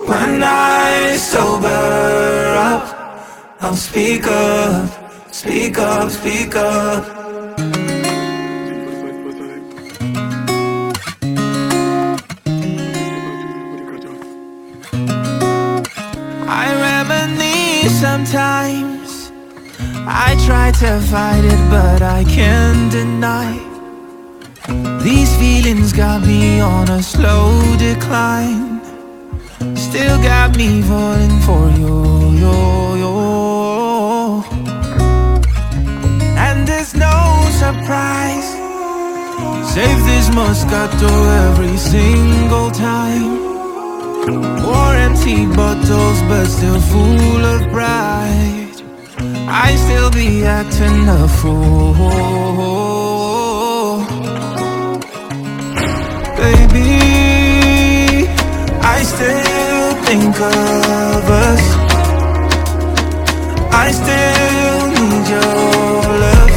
When I sober up, I'll speak up, speak up, speak up. I reminisce sometimes. I try to fight it, but I can't deny. These feelings got me on a slow decline. Still got me falling for you. And there's no surprise. Save this Moscato every single time. More empty bottles, but still full of pride. I still be acting a fool. Baby, I still think of us. I still need your love.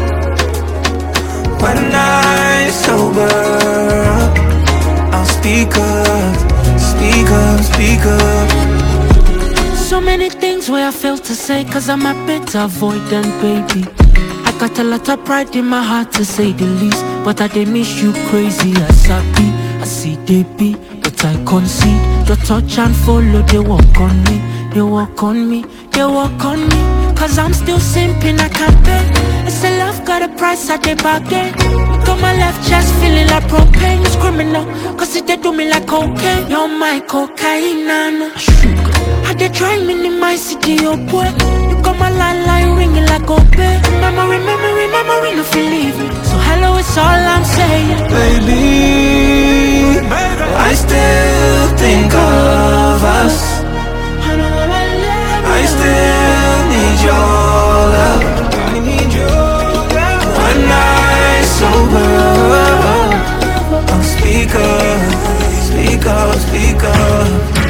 When I sober up, I'll speak up, speak up, speak up. So many things where I fail to say, cause I'm a bit avoidant, baby. I got a lot of pride in my heart, to say the least. But I dey miss you crazy as I be. I see they be, but I concede. Your touch and follow, they walk on me. They walk on me, they walk on me. Cause I'm still simping, I can't pay. It's a love, got a price at the bargain. Got my left chest feeling like propane. It's criminal, cause it they do me like cocaine. You're my cocaine, and sugar. I dey try minimize city, oh boy. You got my line ringing like Opay. Memory, no feel leaving. So hello, it's all I'm saying. Baby, I still think of us. I still need your love. I need your love. When I sober up, I'll speak up, speak up, speak up.